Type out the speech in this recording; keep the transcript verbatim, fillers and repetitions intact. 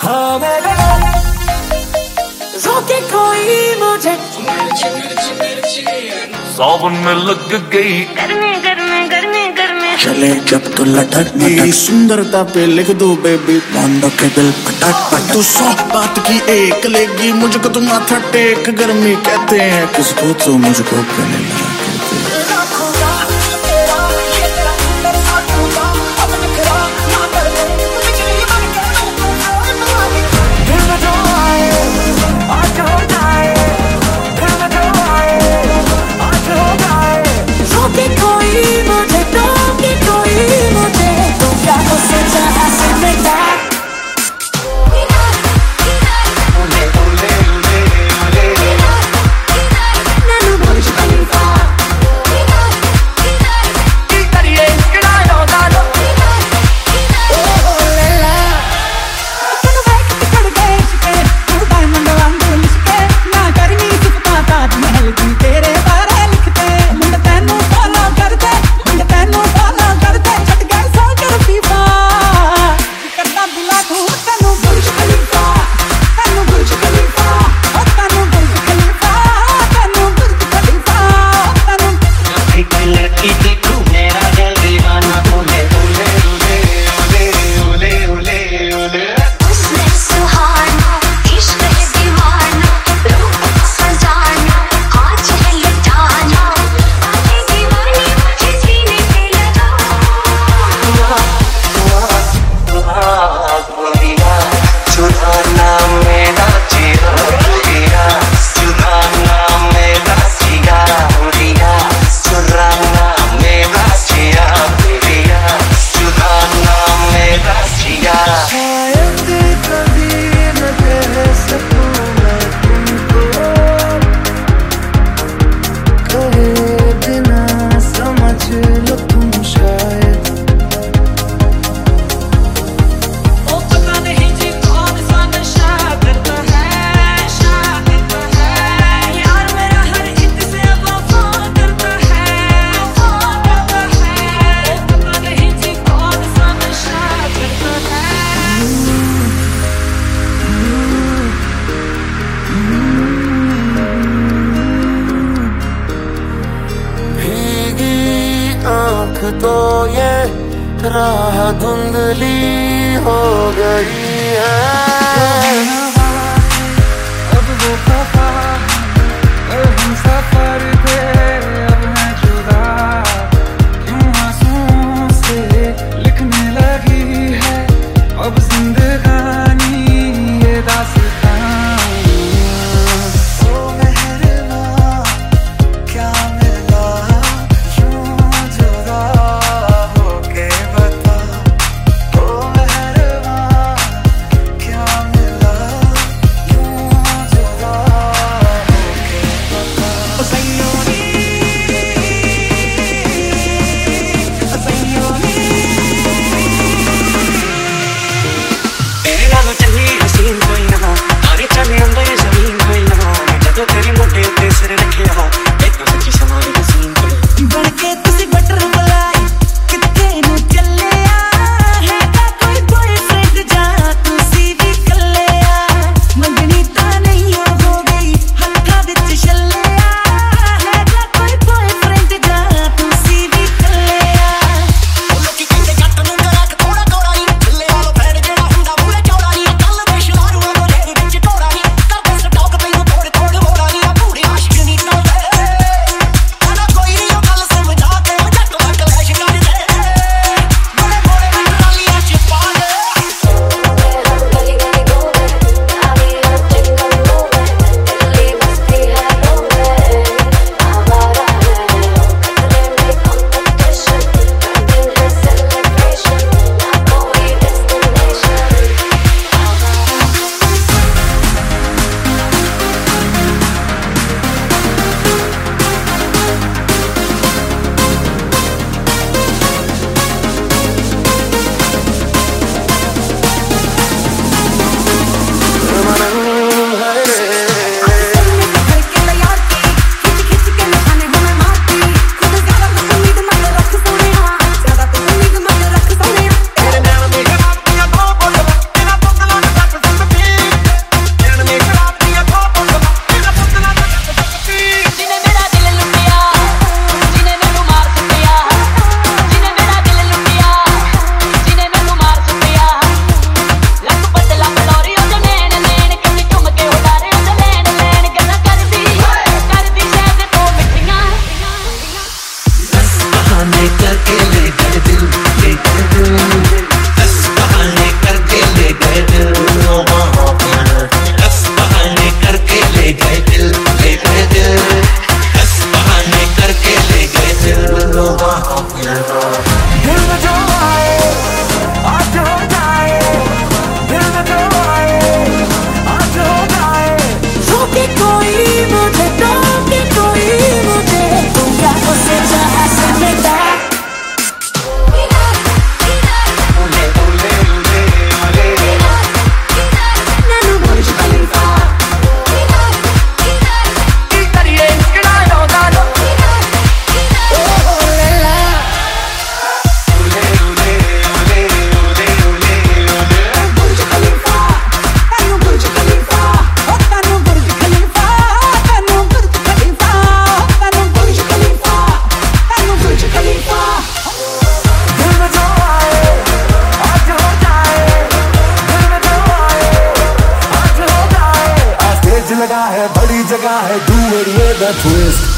हाँ मेरे रोके कोई मुझे सावन में लग गई गर्मी गर्मी गर्मी गर्मी चले जब तो लटक गई सुंदरता पे लिख दो बेबी बांधो के दिल पटक पटक तू सौ बात की एक लेगी मुझको तो माथा टेक गर्मी कहते हैं किसको तो मुझको गले लगा तो ये राह धुंधली हो गई है अब वो खफा और हम सफर पे अब हैं जुदा क्यों आंसुओं से लिखने लगी है अब जिंदगानी ये दास्तां ओ मेहरबां क्या मिला क्या the twist.